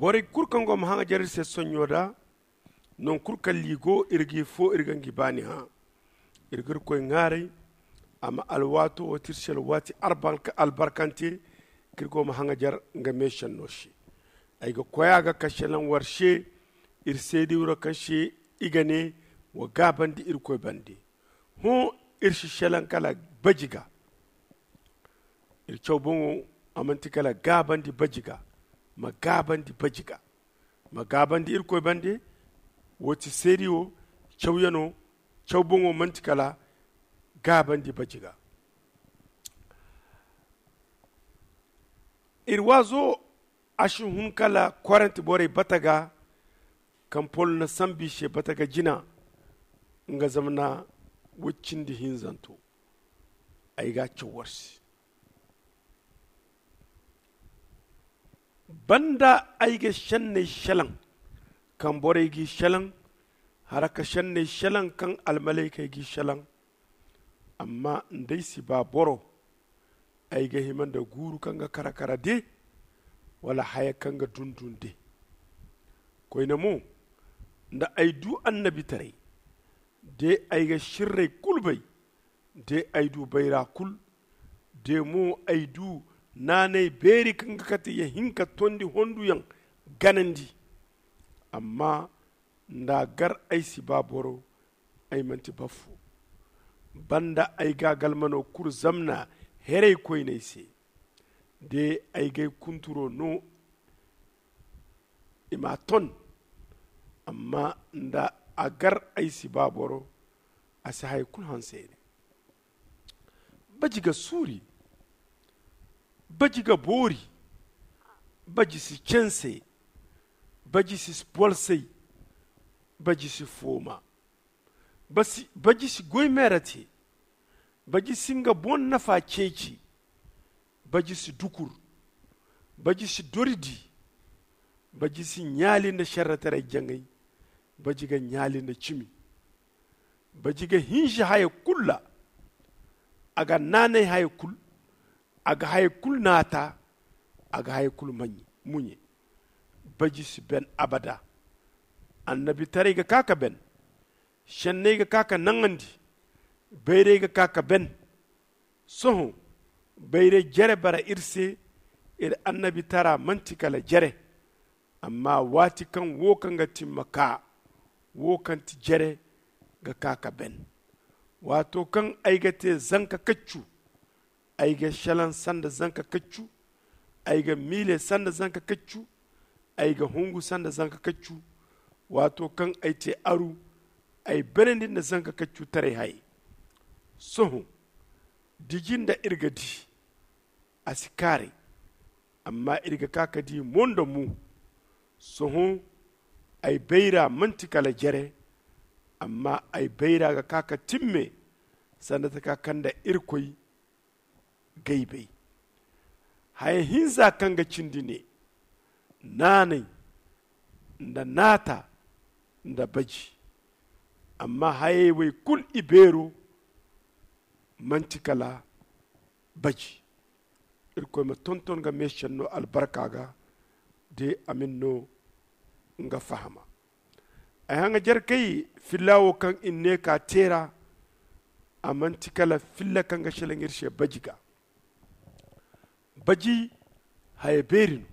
bore kurkan go mahanga jarir se sonyoda non kurkan ligo irgi fo irgangi bani ha irgir koy ngare ama alwato o tirshel wati albarkanti kirgo mahanga jar nga meshan noshi ay go koyaga kashelan warshe irsedi wuro kashe igane wa gabandi irkoy bandi ho irshi shelan kala bajiga irchow bongo amanti kala gabandi bajiga ma gabandi irkoy bandi woti serio chawyano chawbongo mantikala gabandi bajiga irwazo ashin hunkala kwaranti bore bataga kampol na sambi she bataga jina nga zamna wuccindi hinzanto ayga chawarsi banda ayga shanne shalan kan bore gi shalan haraka shanne shalan kan almalaika gi shalan amma ndai si ba boro ayga himanda guru kanga karakara de wala haya kanga dundun de koyna mu nda aydu annabi tare de ayga shirre kulbay de aydu bayra kul de mu aydu nanay beri kanga kati ya hinka tondi hondu yang ganandi amma nda gar ay si baboro ay manti bafu banda ay gagal mano kur zamna herey koynay se de ay gay kunturo no ima ton amma nda agar ay si baboro asa hay kul hansene bajiga suri bajiga bori baji si chense baji si polsei baji si foma baji si goy merati baji singa bon nafa ceci baji si dukur baji si doridi baji si nyali na sharratare jangay baji ga nyali na chimi baji ga hinji haya kulla aga nane haya kul aga haya kul nata aga haya kul munye baji si ben abada annabi tare ga kaka ben shanne ga kaka nangandi bayre ga kaka ben soho bayre jere bara irse ir annabi tara mantikala jere amma wati kan wo kan ga timmaka wo kan ti jere ga kaka ben wato kan aigate zanka kaccu aiga shalan sanda zanka kaccu aiga mile sanda zanka kaccu aiga hungu sanda zanka kaccu wato kan aite aru ai benendin da zanka kaccu tare hai soho dijin da irgadi asikare amma irga kakadi mondo mu soho ai beira mantikala jere amma ai beira ga kaka timme sanda ta kakan da irkoi gaibai haye hinza kanga cindine nanai da nata da baji amma haye wai kul ibero mantikala baji irkoi ma tonton ga meshan no albarka ga de amin no nga fahama ay hanga jar kai fillawo kan inne ka tera amantikala filla kan ga shelengir she bajiga baji haye berin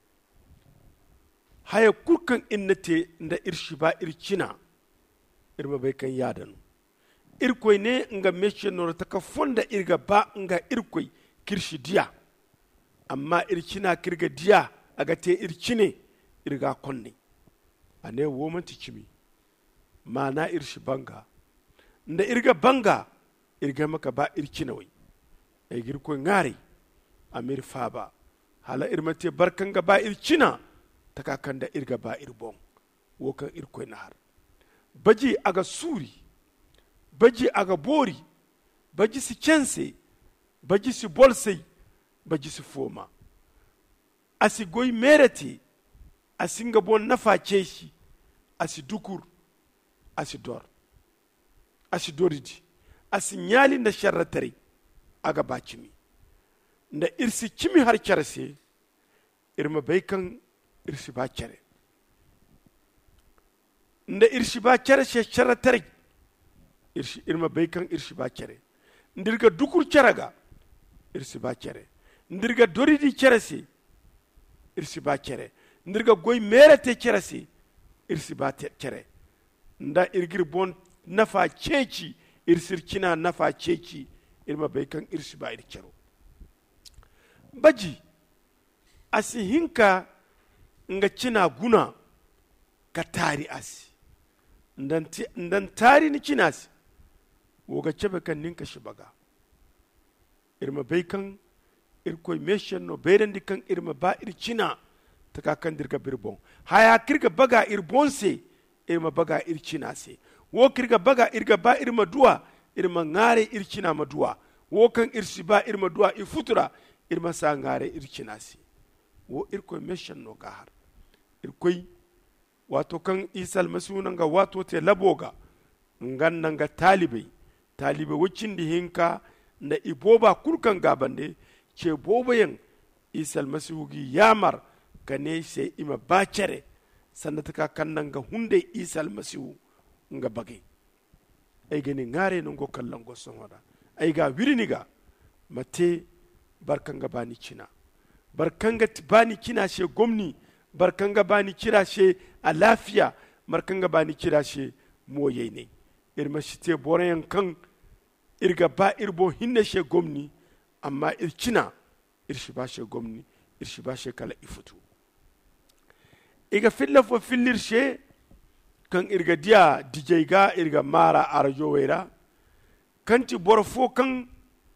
haye kurkan innate nda irshi ba irkina irma bai kan yadanu irkoi ne nga meshe nora ta ka fonda irga ba nga irkoi kirshi diya amma irkina kirga diya aga te irkine irga konne ane womanti kimi mana irshi banga nda irga banga irga maka ba irkina wai ay girko ngari amir faba hala irmate barkanga ba irkina takakanda irga ba irbon wokan irko nahar baji aga suri baji aga bori baji si chense baji si bolsei baji si foma asi goy merati asinga bon nafa ceshi asi dukur asi dor asi doridi asi nyali na sharratari aga bacimi nda irsi kimi har charse irma baykan irsi ba cere nda irsi ba cere she cara tere irsi irma baykan irsi ba cere ndirga dukur ceraga irsi ba cere ndirga doridi cere si irsi ba cere ndirga goy merete cere si irsi ba cere nda irgir bon nafa ceci irsir cina nafa ceci irma baykan irsi ba ircero baji asi hinka nga cina guna ka tari asi ndan tari ni cina si woga cebe kan ninka shibaga irma baykan irkoy meshen no berendi kan irma ba ircina taka kan dirga birbon haya kirga baga irbonse irma baga ircina se wo kirga baga irga ba irma duwa irma ngare ircina maduwa wo kan irsi ba irma duwa ifutura irma sa ngare ircina se wo irkoy meshen no gahar irkoy wato kan isal masunanga wato te laboga ngannanga talibai wucin di hinka na iboba kurkan gabande ce bobayen isal masugi yamar kane sai ima bacere sanda taka kannan ga hunde isal masihu nga bage ay gani ngare no go kallan go songoda ay ga wirini ga mate barkanga bani cina barkanga bani cina she gomni barkanga bani cira she a lafiya barkanga bani cira she moye ne irma shite borayan kan irga ba irbo hinne she gomni amma ircina irshi ba she gomni irshi ba she kala ifutu iga filla fo fillir she kan irga dia DJ ga irga mara arjo wera kanti borfo kan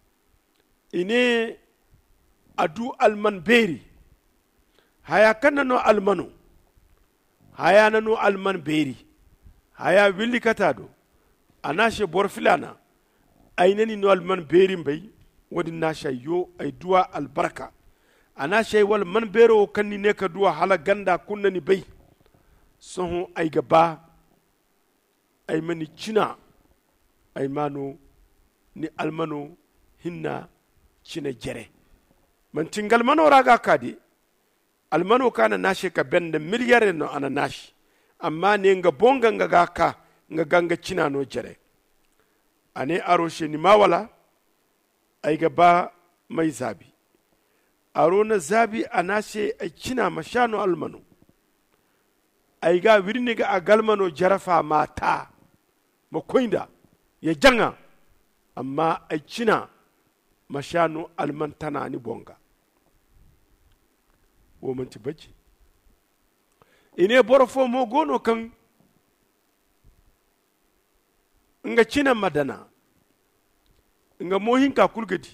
ine adu alman beri haya kanano almano haya nano alman beri haya willi katado anashe borfilana ainani no alman beri mbay wadi nasha yo ay duwa albarka anashe wal man bero kanni ne ka duwa hala ganda kunnani bay soho ay gaba ay mani cina ay mano ni almano hinna cina jere man tingal mano raga kadi almano kana nashe ka bende miliyare no ana nashi amma ne nga bonga nga gaka nga ganga cina no jere ane aroshe ni mawala ay gaba mai zabi aro na zabi anashe ay cina mashano almano ay ga wirni ga agalmano jarafa mata makoinda ya janga amma ay cina mashano almantana ni bonga wo manti baji ine borofo mo gono kan nga cina madana nga mohin ka kulgadi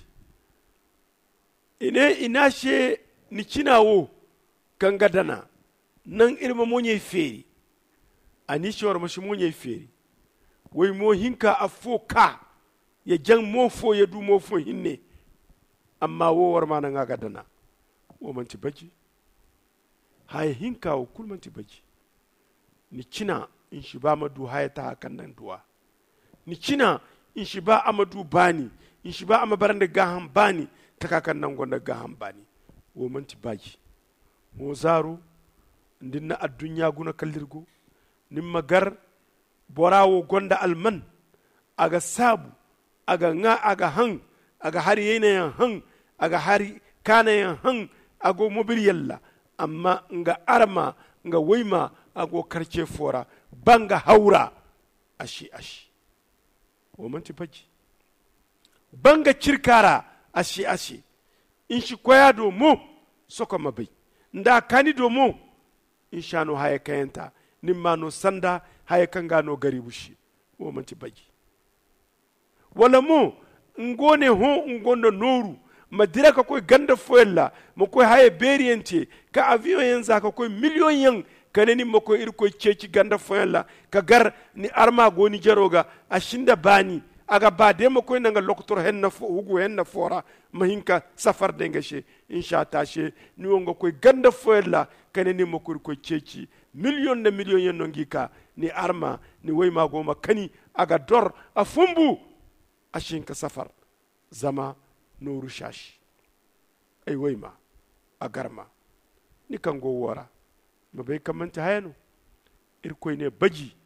ine inashe ni cina wo kan gadana nan irma monye feri ani shawar mashi monye feri wai mohin ka afoka ya jan mofo ya du mofo hinne amma wo war ma nan gadana wo manti baji hay hinka wo kulmanti baji ni cina in shi ba madu haya ta hakan nan duwa ni cina in shi ba amadu bani in shi ba amabaran da gahan bani ta kakan nan gonda gahan bani wo manti baji mo zaro ndin na addunya guna kallirgo nin magar borawo gonda alman aga sabu aga nga aga han aga hari yene yan han aga hari kana yan han ago mobil yalla amma nga arma nga waima ago karce fora banga haura ashi wo manti baji banga cirkara ashi in shi koya do mo soko mabai nda kani do mo insha no haya kayanta nimma no sanda haya kanga no garibushi wo manti baji wala mo ngone ho ngondo noru madira ka koy ganda foyella mo koy haye beriyente ka avion yen za ka koy million yen kaneni mo koy ir koy ceci ganda foyella ka gar ni arma goni jaroga ashinda bani aga bade mo koy nanga loktor henna fo hugu henna fora mahinka safar dengashe insha tashe ni wongo koy ganda foyella kaneni mo koy koy ceci million na million yen no ngika ni arma ni wayma goma kani aga dor afumbu ashinka safar zama noru shashi ay wayma agarma ni kango wora mabai kamanta hayano irkoy ne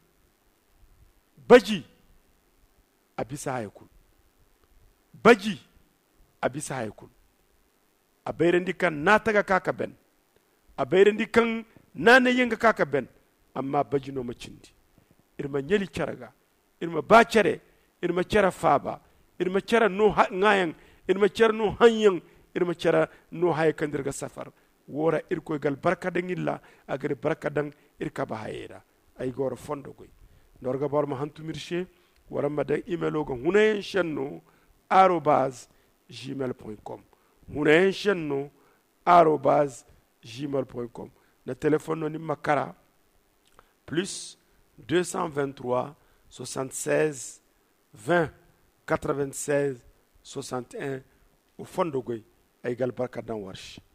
baji a bisa haykul baji a bisa haykul a bayrandi kan na taga kaka ben a bayrandi kan na ne yinga kaka ben amma baji no macindi irma nyeli caraga irma ba care irma cara faba irma cara no ngayan irma cara no hanyan irma cara no haykandirga safar wora irkoy gal barka dangilla agari barka dang irka ba hayeda ay goro fondo goy norga bor ma hantumirche wara ma da email go hunayen shanno @gmail.com hunayen shanno @gmail.com na téléphone no ni makara plus 223 76 20 96 61 o fondo goy ay gal barka dan warsh